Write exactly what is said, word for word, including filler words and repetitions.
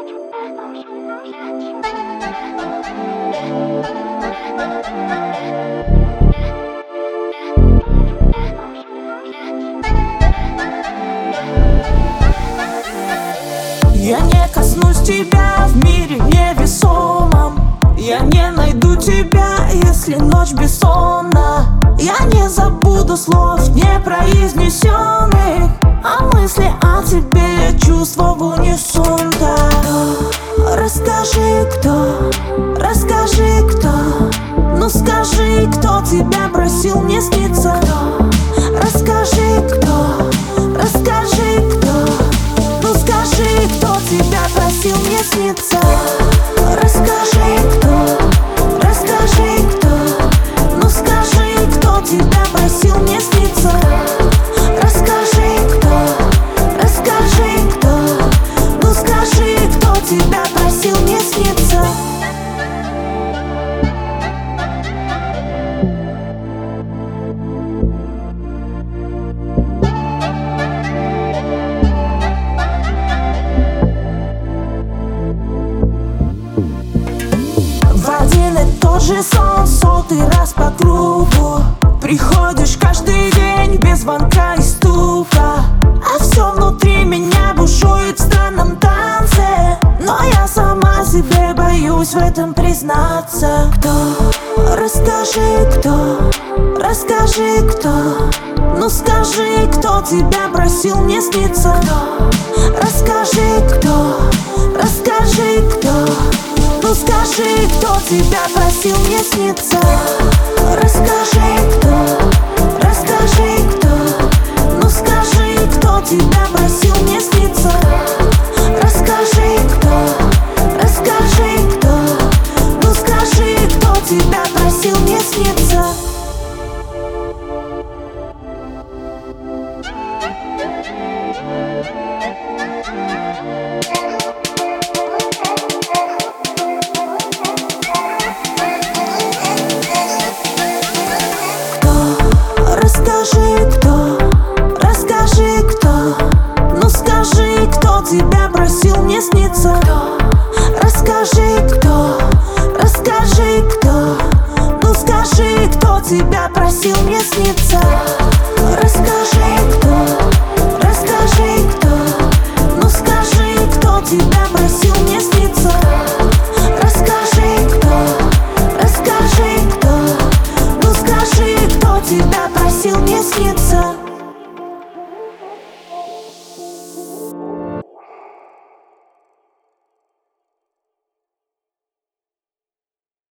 Я не коснусь тебя в мире невесомом. Я не найду тебя, если ночь бессонна. Я не забуду слов непроизнесенных, а мысли о тебе чувства в унисон. Да. Расскажи, кто, расскажи, кто. Ну скажи, кто тебя просил мне сниться. Расскажи, кто, расскажи, кто. Ну скажи, кто тебя просил мне сниться. Расскажи, кто, расскажи, кто. Ну скажи, кто тебя просил мне сниться. Расскажи, кто, расскажи, кто. Ну скажи, кто тебя просил мне сниться. Же сон, сотый раз по кругу. Приходишь каждый день без звонка и стука, а все внутри меня бушует в странном танце. Но я сама себе боюсь в этом признаться. Кто? Расскажи, кто? Расскажи, кто? Ну скажи, кто тебя просил мне сниться. Расскажи, кто? Расскажи, кто? Ну скажи, кто тебя просил мне сниться. Расскажи, кто, расскажи, кто. Ну скажи, кто тебя просил мне сниться. Расскажи, кто, расскажи, кто. Ну скажи, кто тебя просил мне сниться. Расскажи, кто, расскажи, кто. Ну скажи, кто тебя просил мне сниться. Расскажи, кто, расскажи, кто. Ну скажи, кто тебя просил мне сниться. Расскажи, кто, расскажи, кто.